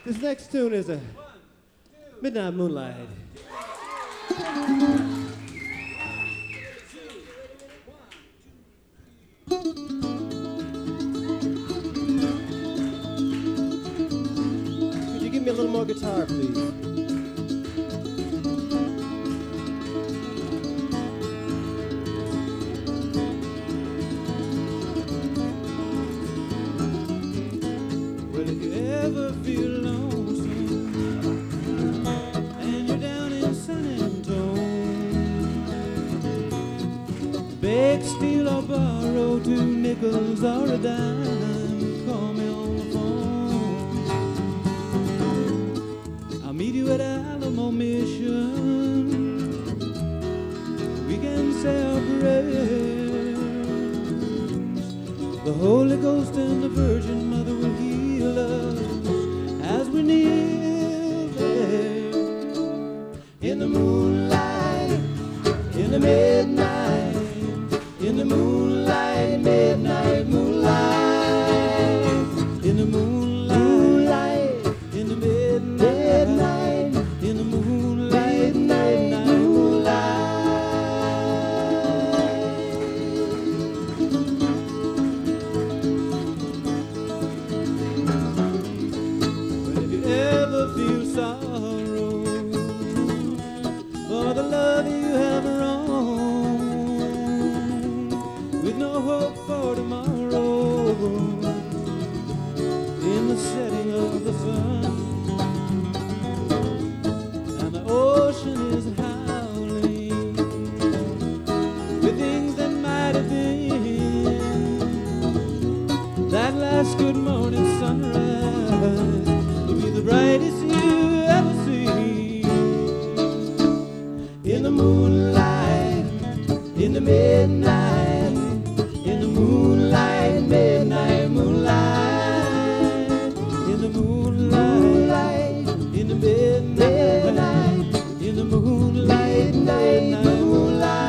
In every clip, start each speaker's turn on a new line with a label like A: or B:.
A: This next tune is a Midnight Moonlight. Could you give me a little more guitar, please? Well, if you ever feel lonesome and you're down in San Antonio, beg, steal, or borrow 2 nickels or a dime, call me on the phone. I'll meet you at Alamo Mission. We can say our prayers. The Holy Ghost and the Virgin Mother will heal us as we kneel there in the moonlight, in the midnight, in the moonlight, midnight moonlight, in the moonlight, in the midnight, in the moonlight, midnight moonlight. But if you ever feel sorrow for the love you have wrong, with no hope for tomorrow, in the setting of the sun, and the ocean is howling with things that might have been, that last good morning sunrise will be the brightest you ever see. In the moonlight, in the midnight, in the moonlight, midnight moonlight, in the moonlight, in the midnight, in the moonlight, midnight moonlight.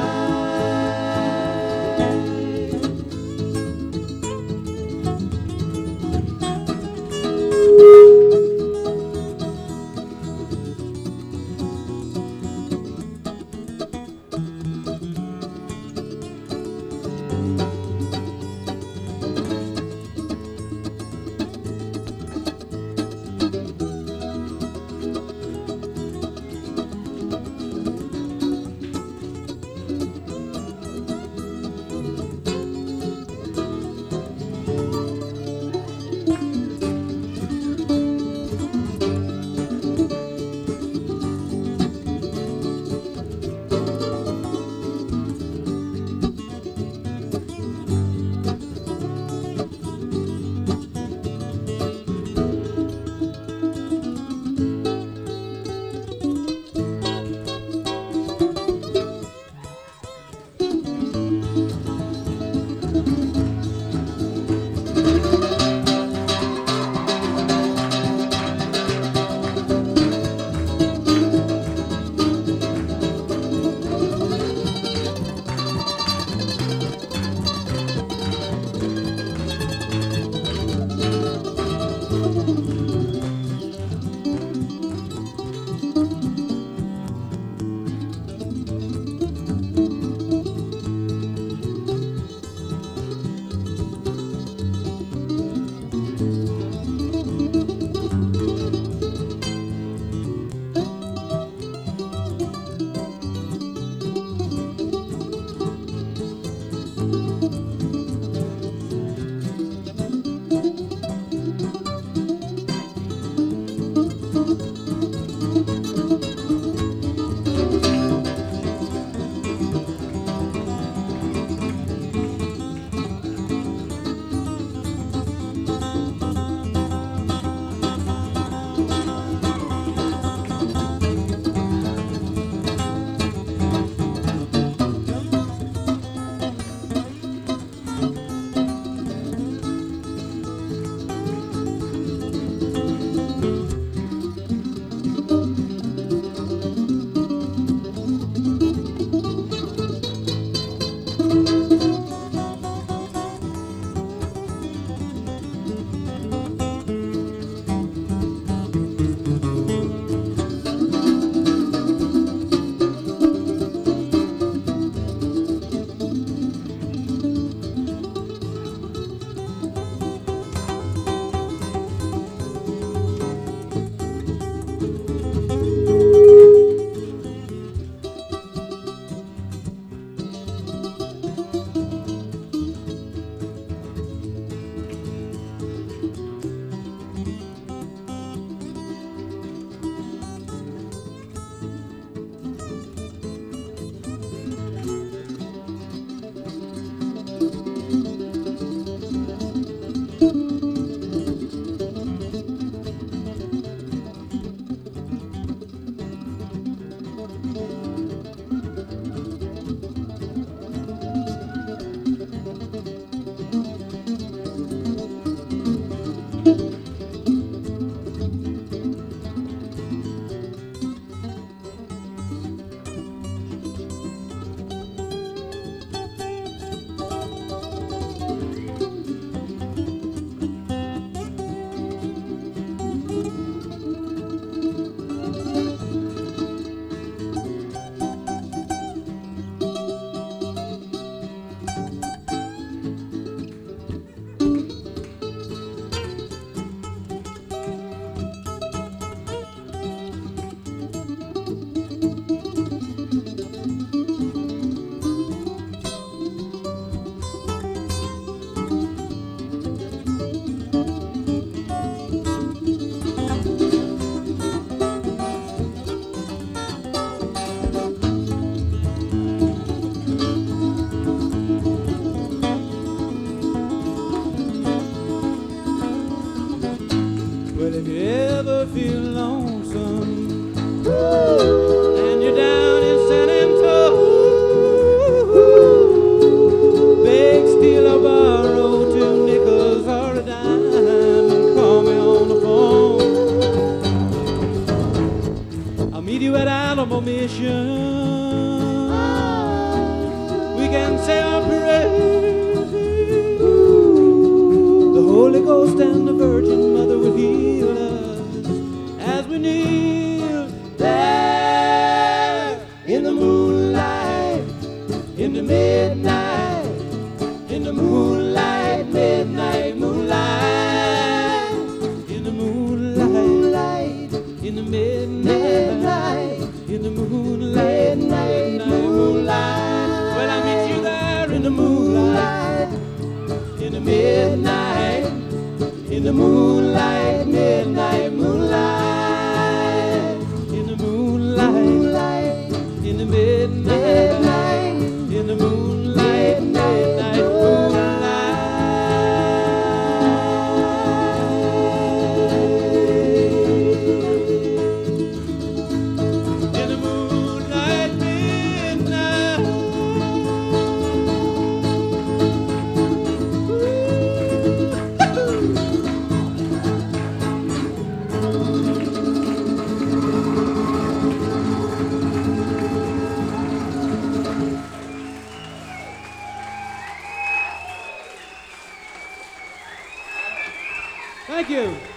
A: real lonesome, and you're down in San Antonio, beg, steal, or borrow 2 nickels or a dime and call me on the phone. I'll meet you at Alamo Mission. We can say our prayers. The Holy Ghost and the Virgin Mother will heal us as we kneel there in the moonlight, in the midnight, in the moonlight, midnight moonlight, in the moonlight, in the midnight, in the moonlight, midnight moonlight. Well, I meet you there in the moonlight, in the midnight, in the moonlight, midnight moonlight, in the moonlight, in the midnight, in the moonlight, midnight moonlight. In the moonlight, midnight. Thank you.